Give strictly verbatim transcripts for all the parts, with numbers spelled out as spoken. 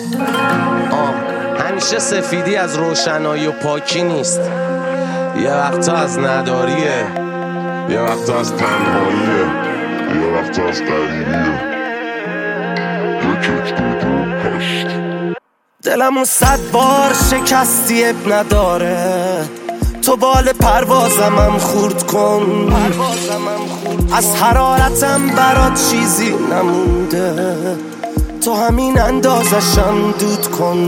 آه همیشه سفیدی از روشنایی و پاکی نیست، یه وقتا از نداریه، یه وقتا از تنهاییه، یه وقتا از قریبیه. یکیت دو دو هشت دلمو صد بار شکستی اب نداره، تو بال پروازمم خورد کن، از حرارتم برات چیزی نمونده، تو همین اندازشم دود کن.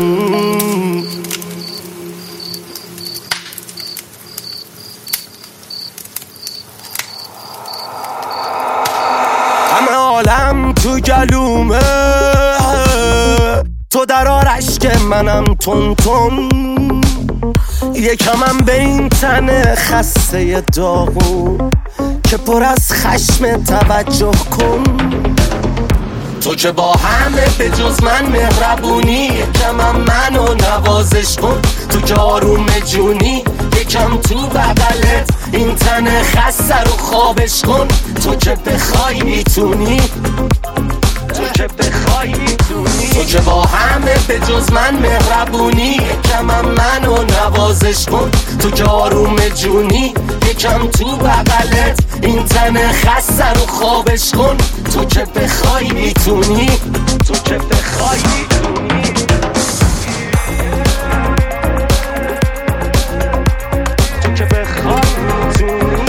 همه عالم تو گلومه، تو در آرش که منم تون تون، یکمم به این تن خسته داغو که پر از خشم توجه کن. تو که با همه به جز من مهربونی، یکمم منو نوازش کن. تو که آروم جونی، یکم تو بغلت این تن خسته رو خوابش کن. تو که بخوای میتونی، تو که بخوای میتونی، تو که با همه به جز من مهربونی، یکمم منو نوازش کن. تو که آروم جونی، یکم تو بغلت این تن خسته رو خوابش کن. تو که بخوای میتونی، تو که بخوای میتونی، تو که بخوای میتونی.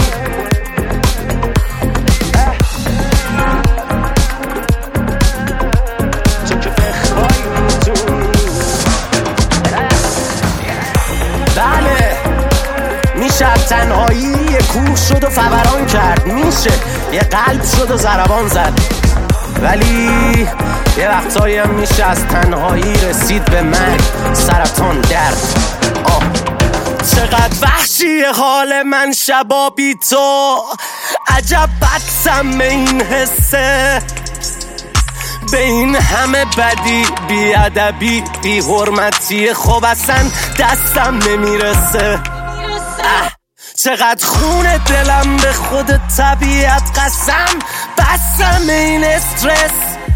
بله میشه تنهایی یه کوه شد و فوران کرد، میشه یه قلب شد و ضربان زد، ولی یه وقتایی هم میشه از تنهایی رسید به مرگ، سرطان، درد. آه چقدر وحشی حال من شبا بی تو، عجب بدسم این حسه، به این همه بدی، بی ادبی، بی حرمتی، خب اصلا دستم نمیرسه. اه چقدر خون دلم به خود طبیعت قسم، بسم این استرس.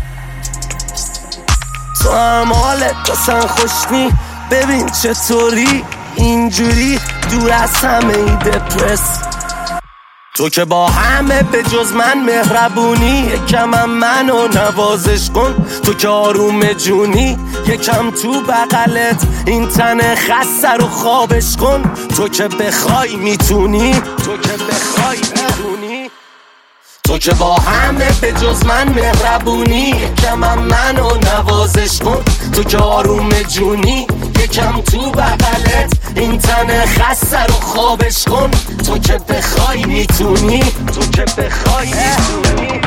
تو هم حالت بسن خوشنی، ببین چطوری اینجوری دور از همه این دپرس. تو که با همه به جز من مهربونی، یکمم منو نوازش کن. تو که آروم جونی، یکم تو بغلت این تن خسته رو خوابش کن. تو که بخوای میتونی، تو که بخوای میتونی، تو که با همه به جز من مهربونی، یکمم منو نوازش کن. تو که آروم جونی، یکم تو بغلت این تن خسته رو خوابش کن. تو که بخوای میتونی، تو که بخوای میتونی.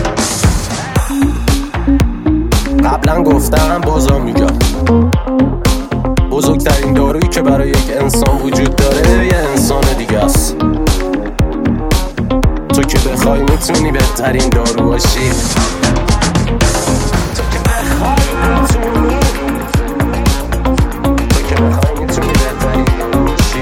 قبلا گفتم بازم میگم، بزرگترین دارویی که برای یک انسان وجود داره یه انسان دیگه است. تو که بخوای میتونی بهترین دارو باشی. تو که بخوای میتونی، تو که بخوای میتونی بهترین دارو باشی.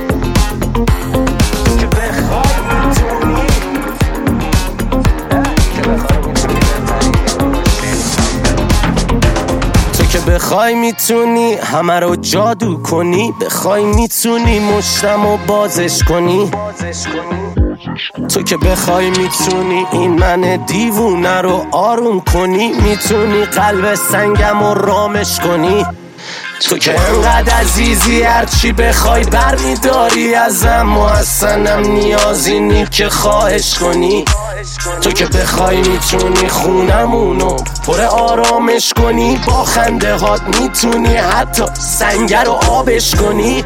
تو که بخوای میتونی، تو که بخوای میتونی بهترین دارو باشی. تو که بخوای میتونی همه رو جادو کنی، بخوای میتونی مشتم و بازش کنی. تو که بخوای میتونی این من دیوونه رو آروم کنی، میتونی قلب سنگم رو رامش کنی. تو که انقدر عزیزی هرچی بخوای برمیداری ازم، و اصلا نیازی نی که خواهش کنی. تو که بخوای میتونی خونمونو پر آرامش کنی، با خنده هات میتونی حتی سنگ رو آبش کنی.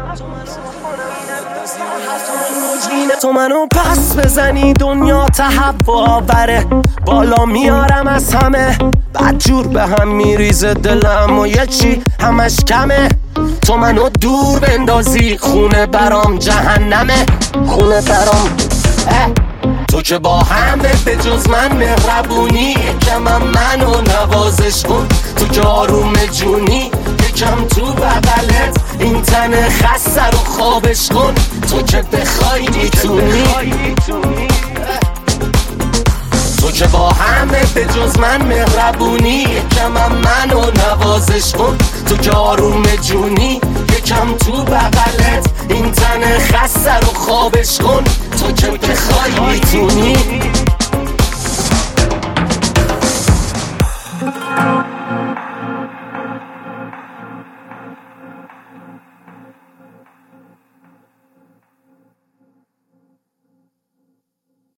تو منو پس بزنی دنیا تهوع آوره، بالا میارم از همه، بدجور به هم میریزه دلم و یه چی همش کمه. تو منو دور بندازی خونه برام جهنمه، خونه برام اه. تو که با همه به جز من مهربونی، یکمم منو نوازش کن. تو که آروم جونی، یکم تو بغلت این تن خسته رو خوابش کن. تو که بخوای میتونی، تو که با همه به جز من مهربونی، یکم هم منو نوازش کن تو که آروم جونی، یکم تو بغلت این تن خسته رو خوابش کن تو که بخوای میتونی.